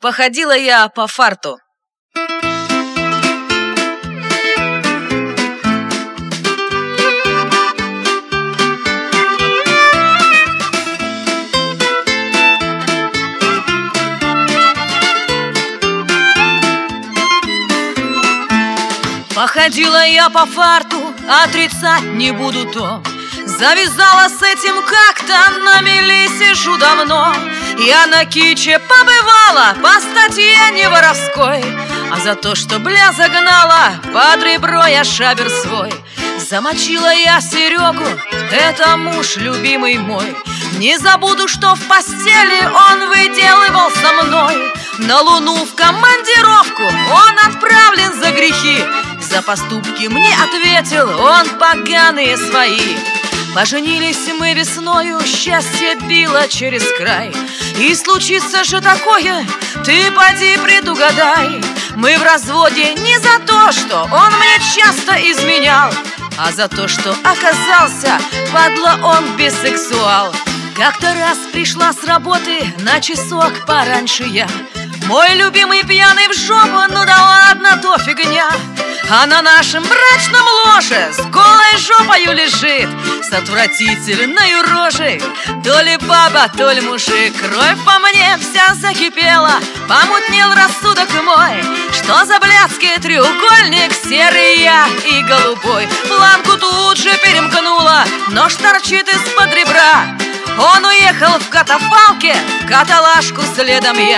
Походила я по фарту. Походила я по фарту, отрицать не буду то. Завязала с этим как-то, на мели сижу давно. Я на киче побывала, по статье не воровской, а за то, что бля загнала, под ребро я шабер свой. Замочила я Серегу, это муж любимый мой. Не забуду, что в постели он выделывал со мной. На Луну в командировку он отправлен за грехи. За поступки мне ответил он поганые свои. Поженились мы весною, счастье било через край. И случится же такое, ты поди предугадай. Мы в разводе не за то, что он мне часто изменял, а за то, что оказался, падла, он бисексуал. Как-то раз пришла с работы на часок пораньше я. Мой любимый пьяный в жопу, ну да ладно, то фигня. А на нашем брачном ложе с голой жопою лежит, с отвратительной рожей, то ли баба, то ли мужик. Кровь по мне вся закипела, помутнел рассудок мой. Что за блядский треугольник, серый я и голубой. Планку тут же перемкнула, нож торчит из-под ребра. Он уехал в катафалке, каталажку следом я.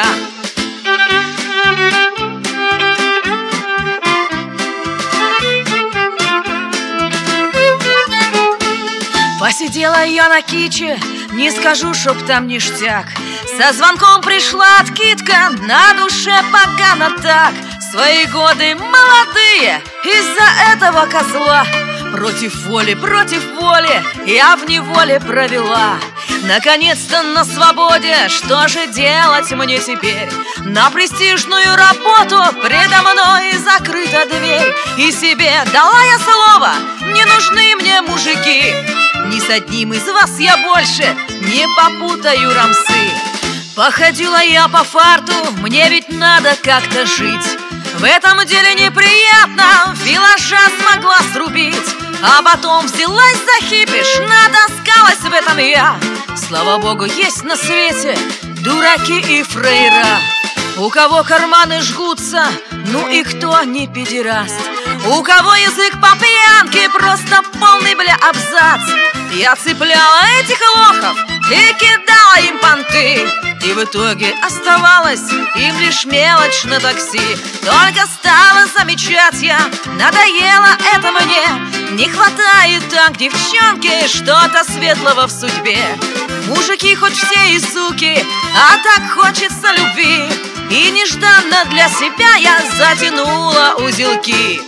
Посидела я на киче, не скажу, чтоб там ништяк. Со звонком пришла откидка, на душе погано так. Свои годы молодые из-за этого козла. Против воли я в неволе провела. Наконец-то на свободе, что же делать мне теперь? На престижную работу предо мной закрыта дверь. И себе дала я слово, не нужны мне мужики. Ни с одним из вас я больше не попутаю рамсы. Походила я по фарту, мне ведь надо как-то жить. В этом деле неприятно, филажа смогла срубить. А потом взялась за хипиш, надоскалась в этом я. Слава богу, есть на свете дураки и фрейра. У кого карманы жгутся, ну и кто не педераст. У кого язык по пьянке, просто полный бля абзац. Я цепляла этих лохов и кидала им понты. И в итоге оставалась им лишь мелочь на такси. Только стала замечать я, надоело это мне. Не хватает там к девчонке что-то светлого в судьбе. Мужики хоть все и суки, а так хочется любви. И нежданно для себя я затянула узелки.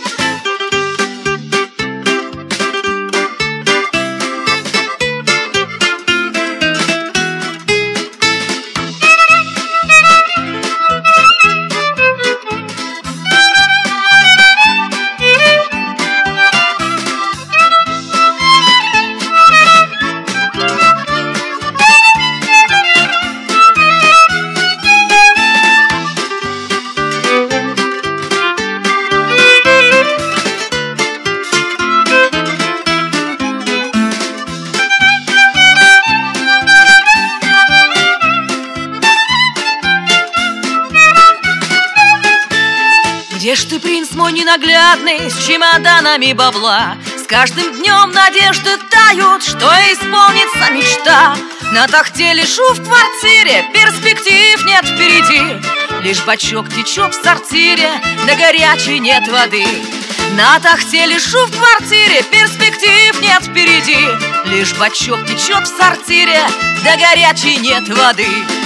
Где ж ты, принц мой ненаглядный, с чемоданами бабла? С каждым днем надежды тают, что исполнится мечта. На тахте лежу в квартире, перспектив нет впереди. Лишь бачок течет в сортире, да горячей нет воды. На тахте лежу в квартире, перспектив нет впереди. Лишь бачок течет в сортире, да горячей нет воды.